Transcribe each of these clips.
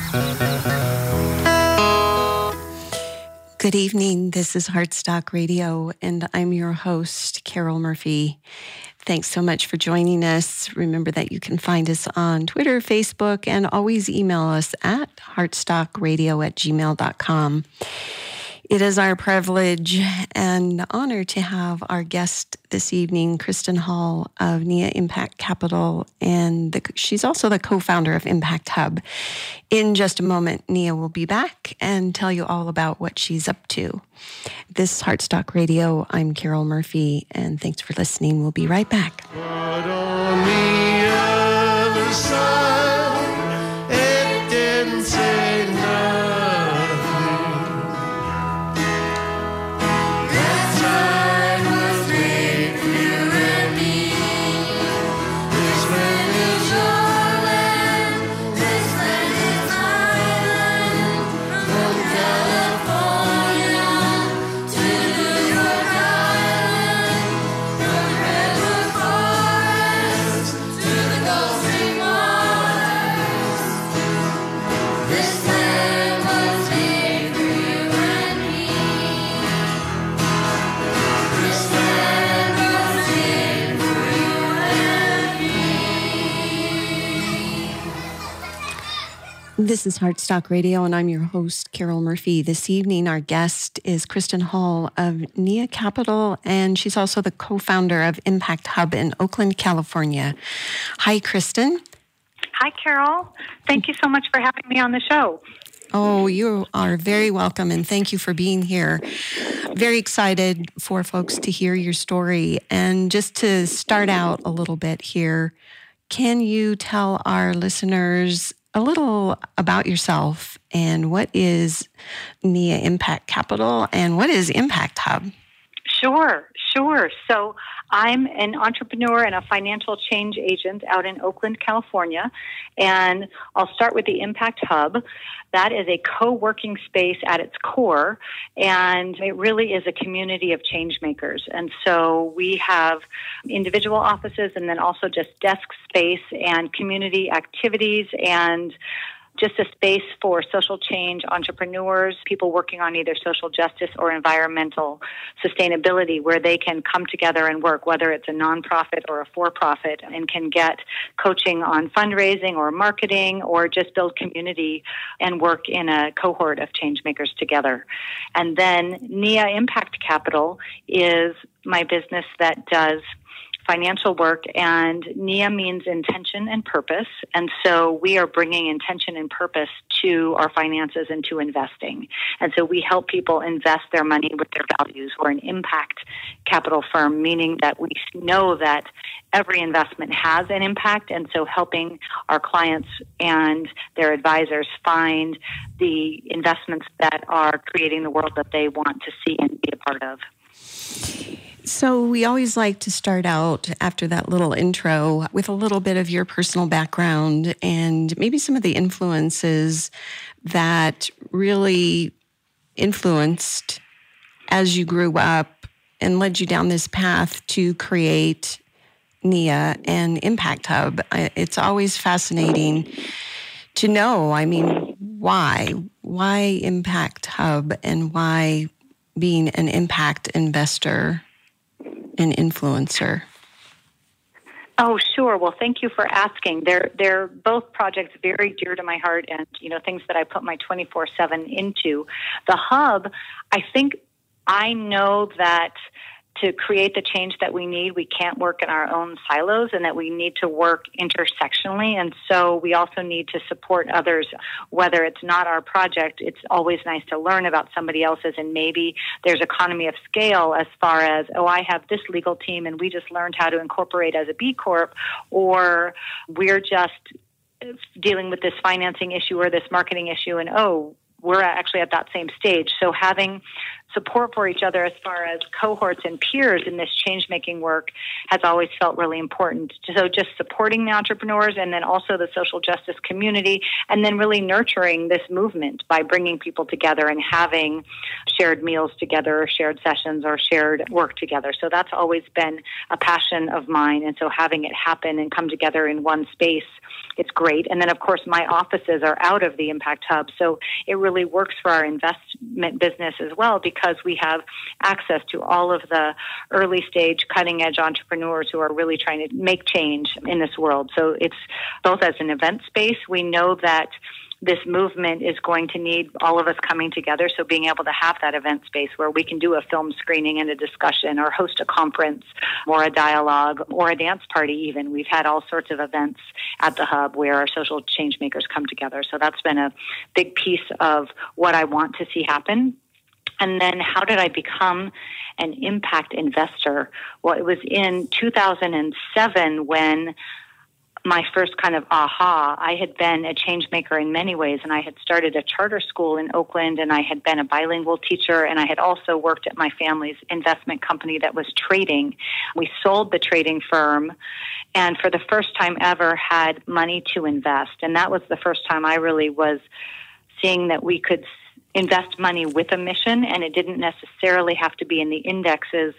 Good evening. This is Heartstock Radio, and I'm your host, Carol Murphy. Thanks so much for joining us. Remember that you can find us on Twitter, Facebook, and always email us at heartstockradio@gmail.com. It is our privilege and honor to have our guest this evening, Kristen Hall of NIA Impact Capital, and she's also the co-founder of Impact Hub. In just a moment, NIA will be back and tell you all about what she's up to. This is Heartstock Radio. I'm Carol Murphy, and thanks for listening. We'll be right back. But on the other side, it didn't say nothing. That time was made for you and me. This land is our land. This land is Ireland. From California to New York Island. From Redwood Forest to the Gulf Stream waters. This land was made for you and me. This land was made for you and me. This is Heartstock Radio, and I'm your host, Carol Murphy. This evening, our guest is Kristen Hall of NIA Capital, and she's also the co-founder of Impact Hub in Oakland, California. Hi, Kristen. Hi, Carol. Thank you so much for having me on the show. Oh, you are very welcome, and thank you for being here. Very excited for folks to hear your story. And just to start out a little bit here, can you tell our listeners a little about yourself and what is NIA Impact Capital and what is Impact Hub? Sure. So I'm an entrepreneur and a financial change agent out in Oakland, California. And I'll start with the Impact Hub. That is a co-working space at its core, and it really is a community of change makers. And so we have individual offices and then also just desk space and community activities and just a space for social change entrepreneurs, people working on either social justice or environmental sustainability, where they can come together and work, whether it's a nonprofit or a for-profit, and can get coaching on fundraising or marketing or just build community and work in a cohort of change makers together. And then NIA Impact Capital is my business that does financial work, and NIA means intention and purpose. And so we are bringing intention and purpose to our finances and to investing. And so we help people invest their money with their values. We're an impact capital firm, meaning that we know that every investment has an impact. And so helping our clients and their advisors find the investments that are creating the world that they want to see and be a part of. So we always like to start out after that little intro with a little bit of your personal background and maybe some of the influences that really influenced as you grew up and led you down this path to create NIA and Impact Hub. It's always fascinating to know, why Impact Hub and why being an impact investor and influencer? Oh, sure. Well, thank you for asking. They're both projects very dear to my heart and, things that I put my 24/7 into. The Hub, I think I know that to create the change that we need, we can't work in our own silos and that we need to work intersectionally. And so we also need to support others, whether it's not our project. It's always nice to learn about somebody else's, and maybe there's economy of scale as far as, I have this legal team and we just learned how to incorporate as a B Corp, or we're just dealing with this financing issue or this marketing issue and, we're actually at that same stage. So having support for each other as far as cohorts and peers in this change-making work has always felt really important. So just supporting the entrepreneurs and then also the social justice community, and then really nurturing this movement by bringing people together and having shared meals together, or shared sessions, or shared work together. So that's always been a passion of mine. And so having it happen and come together in one space, it's great. And then, of course, my offices are out of the Impact Hub. So it really works for our investment business as well, because we have access to all of the early stage, cutting edge entrepreneurs who are really trying to make change in this world. So it's both as an event space. We know that this movement is going to need all of us coming together. So being able to have that event space where we can do a film screening and a discussion, or host a conference or a dialogue or a dance party even. We've had all sorts of events at the Hub where our social change makers come together. So that's been a big piece of what I want to see happen. And then how did I become an impact investor? Well, it was in 2007 when my first kind of aha. I had been a change maker in many ways, and I had started a charter school in Oakland, and I had been a bilingual teacher, and I had also worked at my family's investment company that was trading. We sold the trading firm, and for the first time ever had money to invest. And that was the first time I really was seeing that we could invest money with a mission, and it didn't necessarily have to be in the indices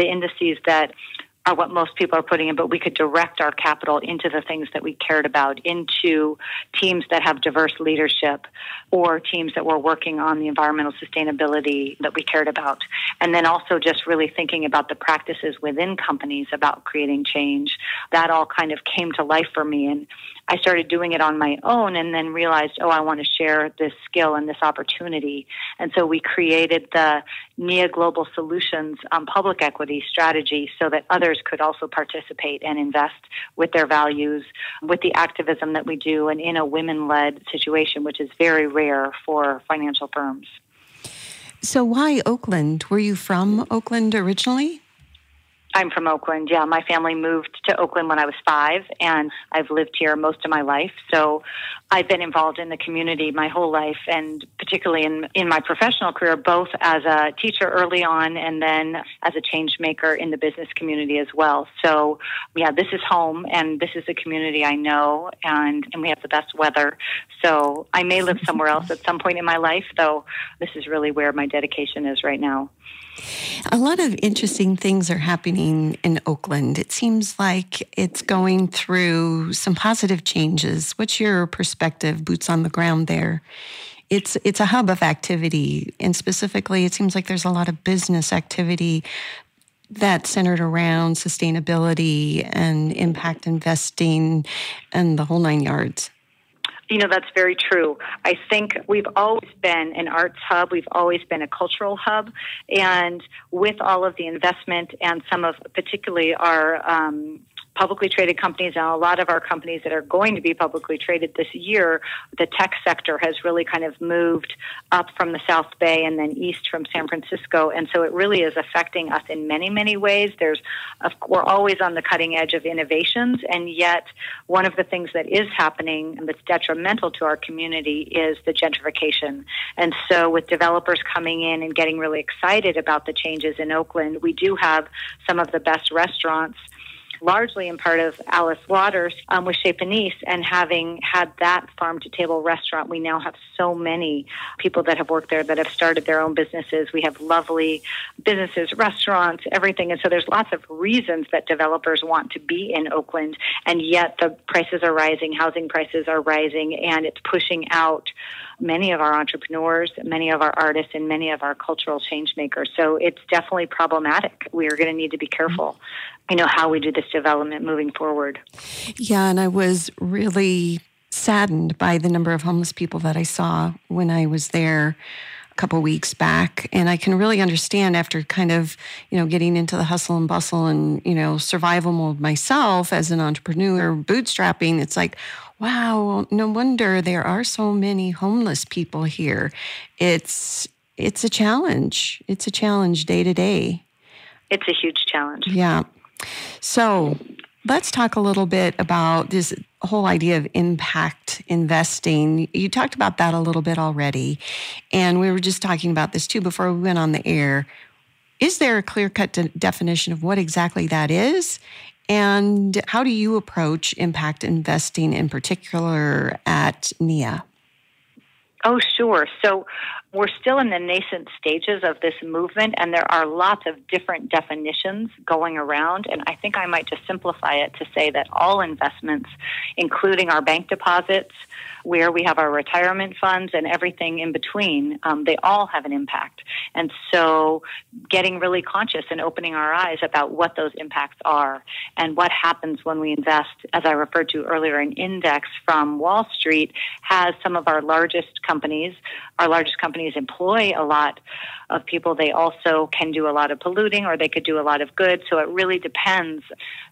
that are what most people are putting in, but we could direct our capital into the things that we cared about, into teams that have diverse leadership, or teams that were working on the environmental sustainability that we cared about. And then also just really thinking about the practices within companies about creating change. That all kind of came to life for me. And I started doing it on my own, and then realized, I want to share this skill and this opportunity. And so we created the NIA Global Solutions public equity strategy so that others could also participate and invest with their values, with the activism that we do, and in a women-led situation, which is very rare for financial firms. So why Oakland? Were you from Oakland originally? I'm from Oakland, yeah. My family moved to Oakland when I was 5, and I've lived here most of my life. So I've been involved in the community my whole life, and particularly in my professional career, both as a teacher early on and then as a change maker in the business community as well. So, yeah, this is home, and this is a community I know, and we have the best weather. So I may live somewhere else at some point in my life, though this is really where my dedication is right now. A lot of interesting things are happening in Oakland. It seems like it's going through some positive changes. What's your perspective, boots on the ground there? It's a hub of activity, and specifically, it seems like there's a lot of business activity that's centered around sustainability and impact investing and the whole 9 yards. That's very true. I think we've always been an arts hub. We've always been a cultural hub. And with all of the investment and some of particularly our publicly traded companies and a lot of our companies that are going to be publicly traded this year, the tech sector has really kind of moved up from the South Bay and then east from San Francisco. And so it really is affecting us in many, many ways. We're always on the cutting edge of innovations, and yet one of the things that is happening that's detrimental to our community is the gentrification. And so with developers coming in and getting really excited about the changes in Oakland, we do have some of the best restaurants, largely in part of Alice Waters with Chez Panisse, and having had that farm-to-table restaurant, we now have so many people that have worked there that have started their own businesses. We have lovely businesses, restaurants, everything. And so there's lots of reasons that developers want to be in Oakland, and yet the prices are rising, housing prices are rising, and it's pushing out many of our entrepreneurs, many of our artists, and many of our cultural change makers. So it's definitely problematic. We are going to need to be careful, how we do this development moving forward. Yeah, and I was really saddened by the number of homeless people that I saw when I was there a couple of weeks back. And I can really understand after kind of, getting into the hustle and bustle and, survival mode myself as an entrepreneur, bootstrapping, it's like, wow, no wonder there are so many homeless people here. It's a challenge. It's a challenge day to day. It's a huge challenge. Yeah. So Let's talk a little bit about this whole idea of impact investing. You talked about that a little bit already, and we were just talking about this too before we went on the air. Is there a clear-cut definition of what exactly that is? And how do you approach impact investing in particular at NIA? Oh, sure. So we're still in the nascent stages of this movement, and there are lots of different definitions going around. And I think I might just simplify it to say that all investments, including our bank deposits, where we have our retirement funds and everything in between, they all have an impact. And so getting really conscious and opening our eyes about what those impacts are and what happens when we invest, as I referred to earlier, an index from Wall Street has some of our largest companies. Our largest companies employ a lot of people. They also can do a lot of polluting, or they could do a lot of good. So it really depends.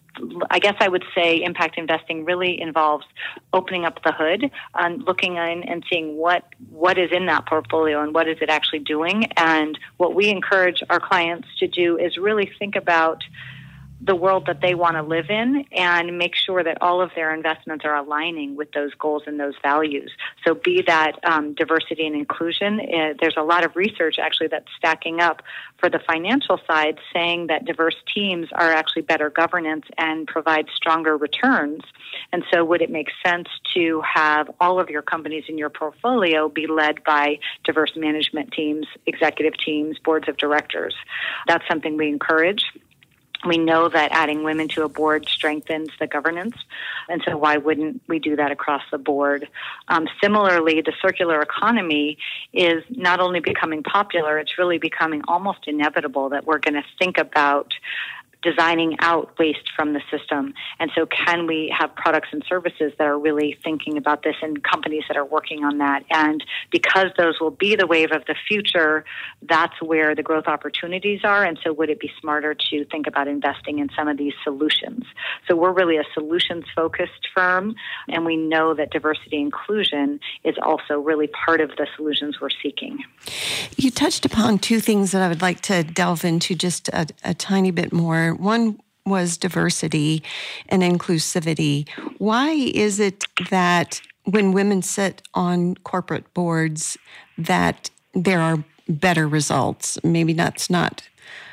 I guess I would say impact investing really involves opening up the hood and looking in and seeing what is in that portfolio and what is it actually doing. And what we encourage our clients to do is really think about the world that they want to live in and make sure that all of their investments are aligning with those goals and those values. So be that diversity and inclusion. There's a lot of research actually that's stacking up for the financial side saying that diverse teams are actually better governance and provide stronger returns. And so would it make sense to have all of your companies in your portfolio be led by diverse management teams, executive teams, boards of directors? That's something we encourage. We know that adding women to a board strengthens the governance, and so why wouldn't we do that across the board? Similarly, the circular economy is not only becoming popular, it's really becoming almost inevitable that we're going to think about designing out waste from the system. And so can we have products and services that are really thinking about this and companies that are working on that? And because those will be the wave of the future, that's where the growth opportunities are. And so would it be smarter to think about investing in some of these solutions? So we're really a solutions-focused firm, and we know that diversity and inclusion is also really part of the solutions we're seeking. You touched upon two things that I would like to delve into just a tiny bit more. One was diversity and inclusivity. Why is it that when women sit on corporate boards that there are better results? Maybe that's not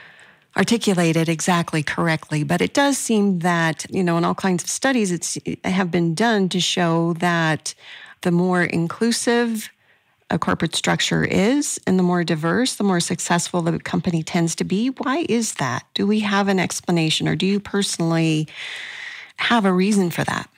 articulated exactly correctly, but it does seem that, in all kinds of studies have been done to show that the more inclusive a corporate structure is and the more diverse, the more successful the company tends to be. Why is that? Do we have an explanation, or do you personally have a reason for that?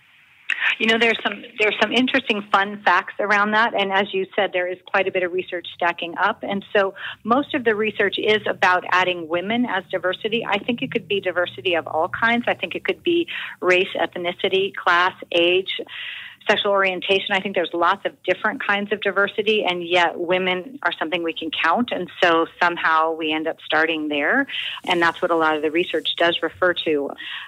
There's some interesting fun facts around that. And as you said, there is quite a bit of research stacking up. And so most of the research is about adding women as diversity. I think it could be diversity of all kinds. I think it could be race, ethnicity, class, age, sexual orientation. I think there's lots of different kinds of diversity, and yet women are something we can count. And so somehow we end up starting there. And that's what a lot of the research does refer to.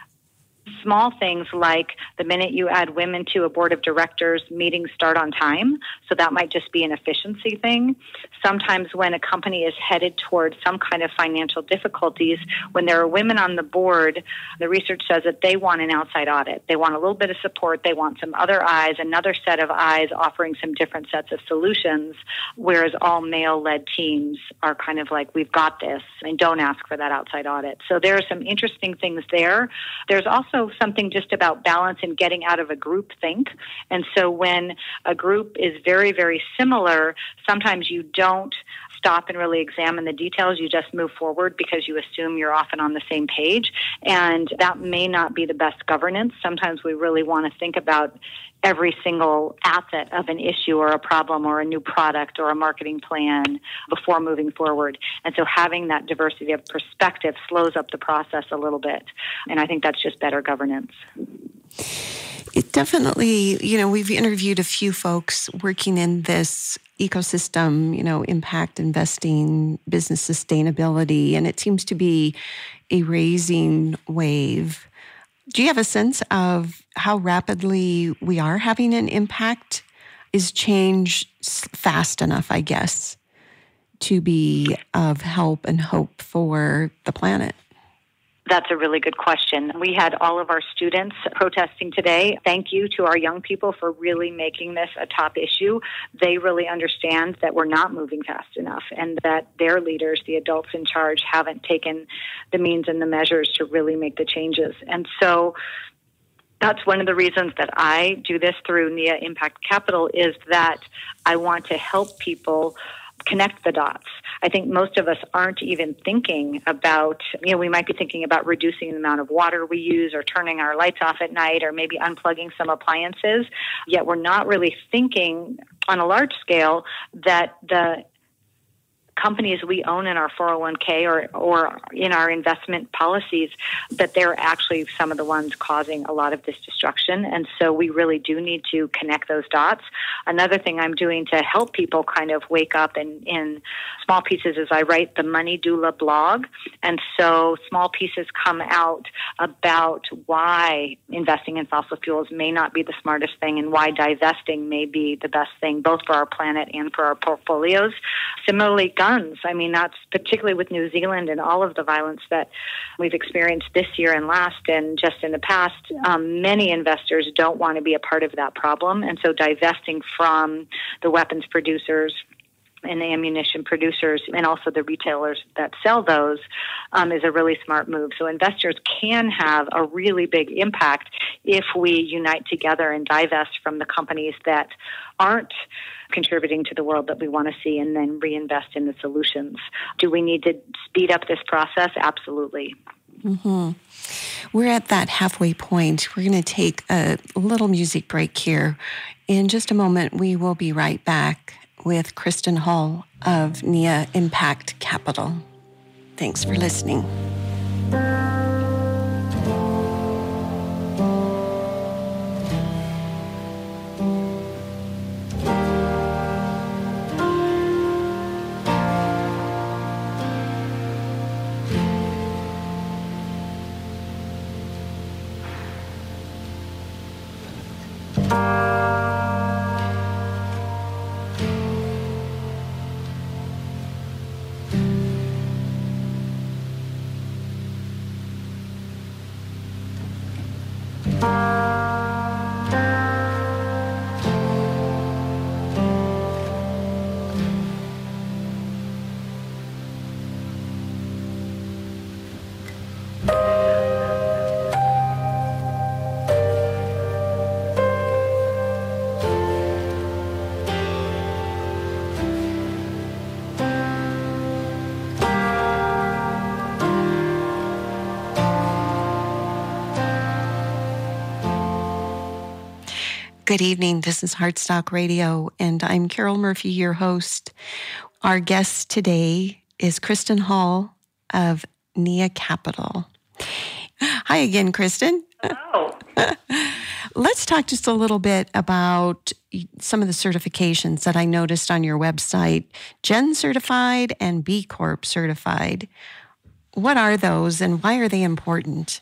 Small things like the minute you add women to a board of directors, meetings start on time. So that might just be an efficiency thing. Sometimes when a company is headed towards some kind of financial difficulties, when there are women on the board, the research says that they want an outside audit. They want a little bit of support. They want some other eyes, another set of eyes offering some different sets of solutions, whereas all male-led teams are kind of like, we've got this, and don't ask for that outside audit. So there are some interesting things there. There's also something just about balance and getting out of a group think. And so when a group is very, very similar, sometimes you don't stop and really examine the details. You just move forward because you assume you're often on the same page. And that may not be the best governance. Sometimes we really want to think about every single asset of an issue or a problem or a new product or a marketing plan before moving forward. And so having that diversity of perspective slows up the process a little bit. And I think that's just better governance. It definitely, we've interviewed a few folks working in this ecosystem, impact investing, business sustainability, and it seems to be a raising wave. Do you have a sense of how rapidly we are having an impact? Is change fast enough, I guess, to be of help and hope for the planet? That's a really good question. We had all of our students protesting today. Thank you to our young people for really making this a top issue. They really understand that we're not moving fast enough and that their leaders, the adults in charge, haven't taken the means and the measures to really make the changes. And so that's one of the reasons that I do this through NIA Impact Capital, is that I want to help people connect the dots. I think most of us aren't even thinking about, we might be thinking about reducing the amount of water we use or turning our lights off at night or maybe unplugging some appliances, yet we're not really thinking on a large scale that the companies we own in our 401k or in our investment policies, that they're actually some of the ones causing a lot of this destruction. And so we really do need to connect those dots. Another thing I'm doing to help people kind of wake up in small pieces is I write the Money Doula blog. And so small pieces come out about why investing in fossil fuels may not be the smartest thing and why divesting may be the best thing, both for our planet and for our portfolios. Similarly, guns. I mean, that's particularly with New Zealand and all of the violence that we've experienced this year and last and just in the past. Many investors don't want to be a part of that problem. And so divesting from the weapons producers and the ammunition producers and also the retailers that sell those is a really smart move. So investors can have a really big impact if we unite together and divest from the companies that aren't contributing to the world that we want to see and then reinvest in the solutions. Do we need to speed up this process? Absolutely. Mm-hmm. We're at that halfway point. We're going to take a little music break here. In just a moment, we will be right back with Kristen Hall of NIA Impact Capital. Thanks for listening. Good evening. This is Heartstock Radio, and I'm Carol Murphy, your host. Our guest today is Kristen Hall of NIA Capital. Hi again, Kristen. Hello. Let's talk just a little bit about some of the certifications that I noticed on your website. GEN certified and B Corp certified. What are those and why are they important?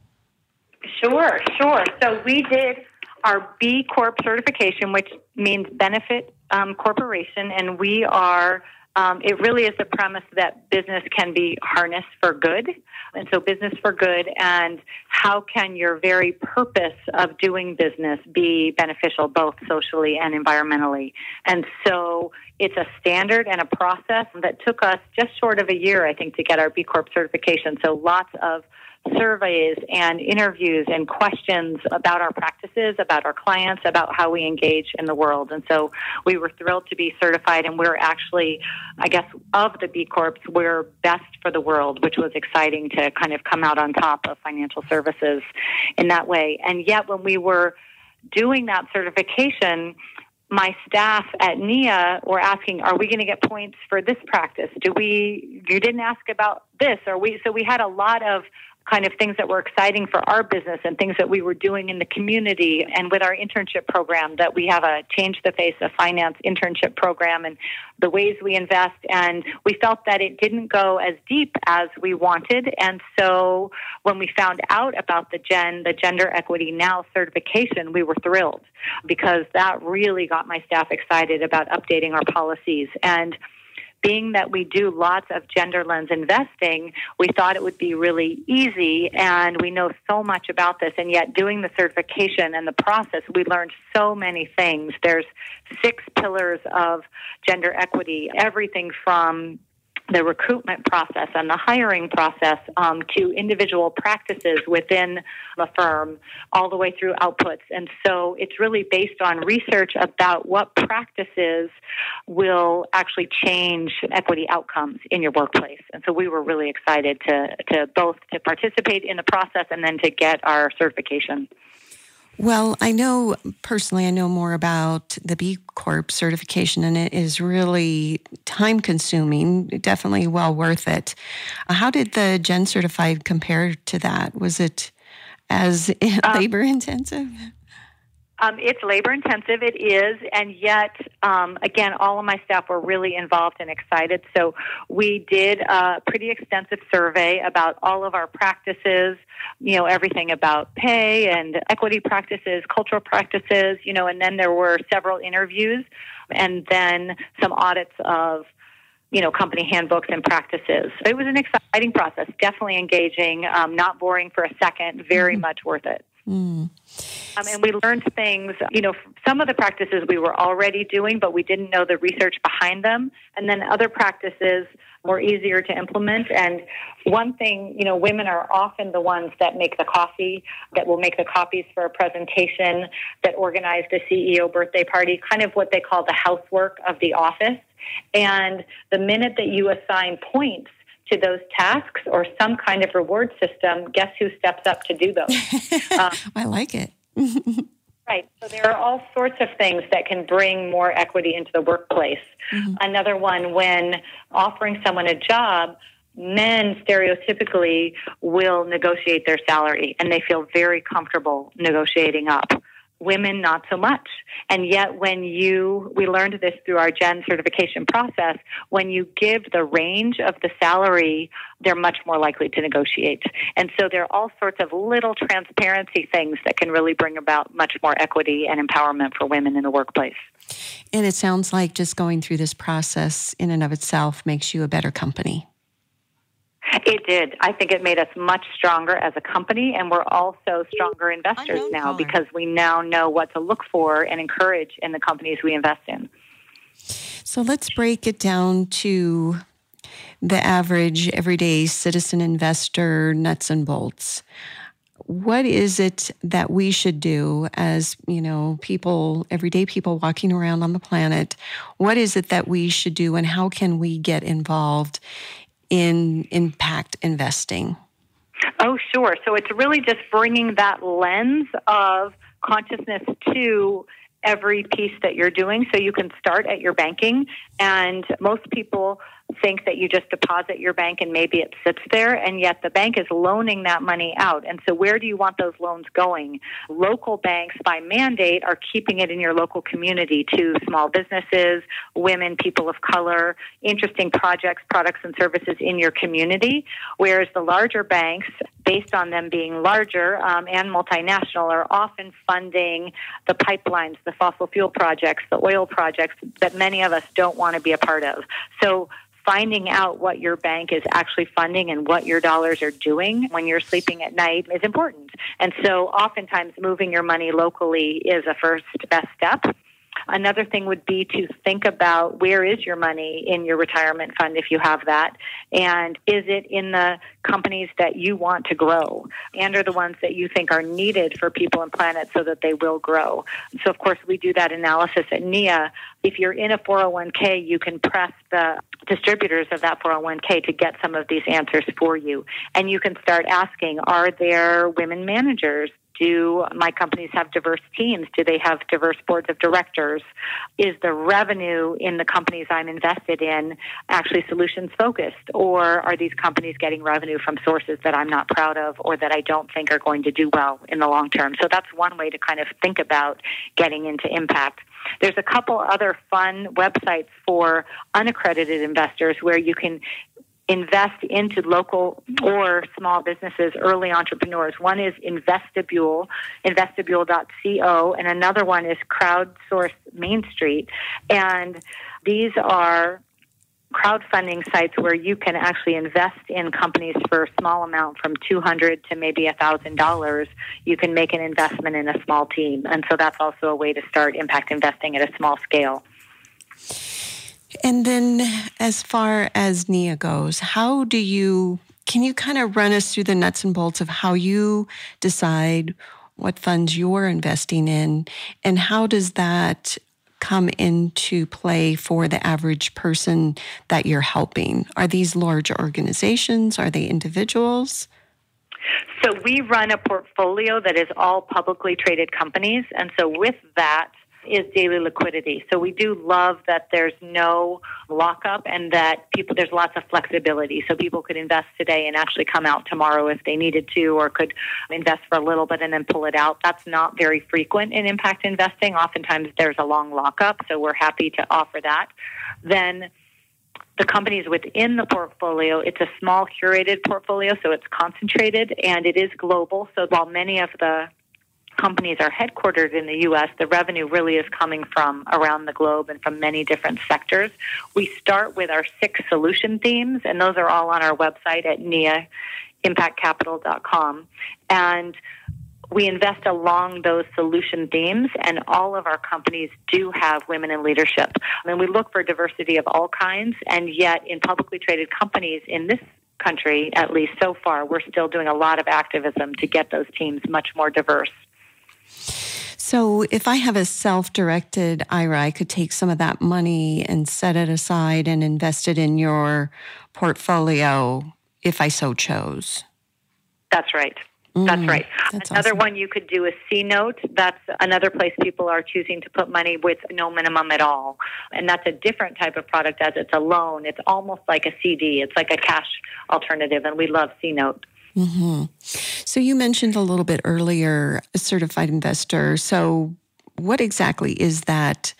Sure. So we did our B Corp certification, which means benefit corporation, and we are, it really is the premise that business can be harnessed for good. And so business for good, and how can your very purpose of doing business be beneficial both socially and environmentally? And so it's a standard and a process that took us just short of a year, I think, to get our B Corp certification. So lots of surveys and interviews and questions about our practices, about our clients, about how we engage in the world. And so we were thrilled to be certified, and we're actually, I guess, of the B Corps, we're best for the world, which was exciting to kind of come out on top of financial services in that way. And yet when we were doing that certification, my staff at NIA were asking, are we going to get points for this practice? You didn't ask about this. So we had a lot of kind of things that were exciting for our business and things that we were doing in the community and with our internship program, that we have a Change the Face of Finance internship program and the ways we invest. And we felt that it didn't go as deep as we wanted. And so when we found out about the Gender Equity Now certification, we were thrilled because that really got my staff excited about updating our policies. And being that we do lots of gender lens investing, we thought it would be really easy, and we know so much about this, and yet doing the certification and the process, we learned so many things. There's 6 pillars of gender equity, everything from the recruitment process and the hiring process to individual practices within the firm, all the way through outputs. And so it's really based on research about what practices will actually change equity outcomes in your workplace. And so we were really excited to both to participate in the process and then to get our certification. Well, I know more about the B Corp certification, and it is really time consuming, definitely well worth it. How did the Gen Certified compare to that? Was it as labor intensive? It's labor intensive, it is, and yet, again, all of my staff were really involved and excited. So we did a pretty extensive survey about all of our practices, everything about pay and equity practices, cultural practices, and then there were several interviews and then some audits of company handbooks and practices. It was an exciting process, definitely engaging, not boring for a second, very much worth it. And we learned things, some of the practices we were already doing, but we didn't know the research behind them. And then other practices were easier to implement. And one thing, women are often the ones that make the coffee, that will make the copies for a presentation, that organize the CEO birthday party, kind of what they call the housework of the office. And the minute that you assign points to those tasks or some kind of reward system, guess who steps up to do those? I like it. Right. So there are all sorts of things that can bring more equity into the workplace. Another one, when offering someone a job, men stereotypically will negotiate their salary, and they feel very comfortable negotiating up. Women, not so much. And yet we learned this through our Gen certification process, when you give the range of the salary, they're much more likely to negotiate. And so there are all sorts of little transparency things that can really bring about much more equity and empowerment for women in the workplace. And it sounds like just going through this process in and of itself makes you a better company. It did. I think it made us much stronger as a company, and we're also stronger investors now because we now know what to look for and encourage in the companies we invest in. So let's break it down to the average everyday citizen investor, nuts and bolts. What is it that we should do as, people, everyday people walking around on the planet? What is it that we should do, and how can we get involved in impact investing? Oh, sure. So it's really just bringing that lens of consciousness to every piece that you're doing. So you can start at your banking, and most people think that you just deposit your bank and maybe it sits there, and yet the bank is loaning that money out. And so where do you want those loans going? Local banks, by mandate, are keeping it in your local community to small businesses, women, people of color, interesting projects, products, and services in your community, whereas the larger banks, based on them being larger and multinational, are often funding the pipelines, the fossil fuel projects, the oil projects that many of us don't want to be a part of. So finding out what your bank is actually funding and what your dollars are doing when you're sleeping at night is important. And so oftentimes moving your money locally is a first best step. Another thing would be to think about, where is your money in your retirement fund if you have that, and is it in the companies that you want to grow and are the ones that you think are needed for people and planet so that they will grow. So, of course, we do that analysis at NIA. If you're in a 401k, you can press the distributors of that 401k to get some of these answers for you. And you can start asking, are there women managers? Do my companies have diverse teams? Do they have diverse boards of directors? Is the revenue in the companies I'm invested in actually solutions focused? Or are these companies getting revenue from sources that I'm not proud of or that I don't think are going to do well in the long term? So that's one way to kind of think about getting into impact. There's a couple other fun websites for unaccredited investors where you can invest into local or small businesses, early entrepreneurs. One is Investibule, investibule.co, and another one is Crowdsource Main Street. And these are crowdfunding sites where you can actually invest in companies for a small amount, from $200 to maybe $1,000. You can make an investment in a small team. And so that's also a way to start impact investing at a small scale. And then as far as NIA goes, can you kind of run us through the nuts and bolts of how you decide what funds you're investing in, and how does that come into play for the average person that you're helping? Are these large organizations? Are they individuals? So we run a portfolio that is all publicly traded companies, and so with that is daily liquidity. So we do love that there's no lockup and that there's lots of flexibility. So people could invest today and actually come out tomorrow if they needed to, or could invest for a little bit and then pull it out. That's not very frequent in impact investing. Oftentimes there's a long lockup, so we're happy to offer that. Then the companies within the portfolio, it's a small curated portfolio, so it's concentrated and it is global. So while many of the companies are headquartered in the U.S., the revenue really is coming from around the globe and from many different sectors. We start with our 6 solution themes, and those are all on our website at niaimpactcapital.com. And we invest along those solution themes, and all of our companies do have women in leadership. And we look for diversity of all kinds, and yet in publicly traded companies in this country, at least so far, we're still doing a lot of activism to get those teams much more diverse. So if I have a self-directed IRA, I could take some of that money and set it aside and invest it in your portfolio if I so chose. That's right. That's right. That's Another awesome. one you could do is C-Note. That's another place people are choosing to put money with no minimum at all. And that's a different type of product as it's a loan. It's almost like a CD. It's like a cash alternative, and we love C-Note. Mm-hmm. So you mentioned a little bit earlier a certified investor. So what exactly is that?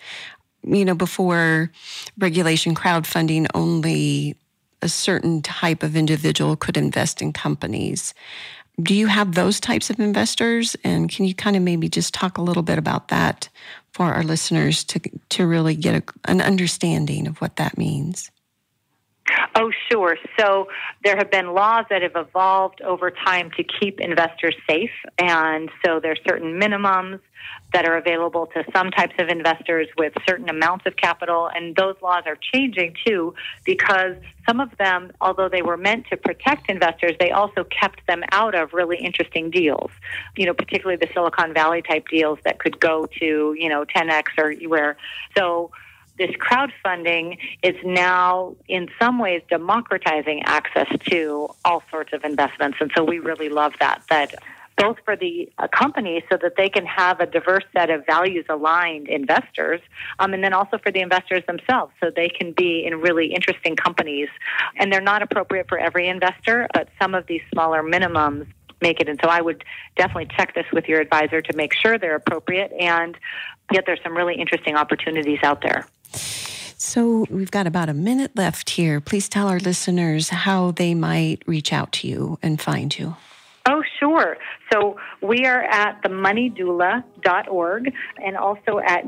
Before regulation, crowdfunding, only a certain type of individual could invest in companies. Do you have those types of investors? And can you kind of maybe just talk a little bit about that for our listeners to really get an understanding of what that means? Oh, sure. So there have been laws that have evolved over time to keep investors safe. And so there are certain minimums that are available to some types of investors with certain amounts of capital. And those laws are changing, too, because some of them, although they were meant to protect investors, they also kept them out of really interesting deals, particularly the Silicon Valley type deals that could go to, 10x or where. So this crowdfunding is now, in some ways, democratizing access to all sorts of investments. And so we really love that both for the companies so that they can have a diverse set of values-aligned investors, and then also for the investors themselves so they can be in really interesting companies. And they're not appropriate for every investor, but some of these smaller minimums make it. And so I would definitely check this with your advisor to make sure they're appropriate, and yet there's some really interesting opportunities out there. So we've got about a minute left here. Please tell our listeners how they might reach out to you and find you. Oh, sure. So we are at themoneydoula.org and also at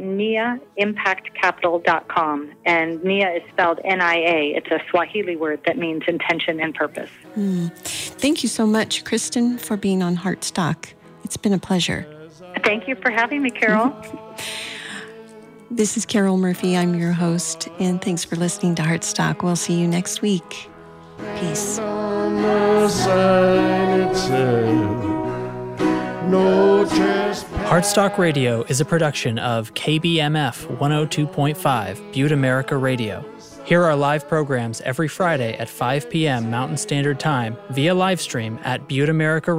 niaimpactcapital.com. And NIA is spelled N-I-A. It's a Swahili word that means intention and purpose. Thank you so much, Kristen, for being on Heartstock. It's been a pleasure. Thank you for having me, Carol. This is Carol Murphy. I'm your host, and thanks for listening to Heartstock. We'll see you next week. Peace. Heartstock Radio is a production of KBMF 102.5 Butte America Radio. Hear our live programs every Friday at 5 p.m. Mountain Standard Time via livestream at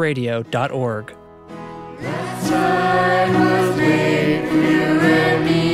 butteamericaradio.org. Time was made for you and me.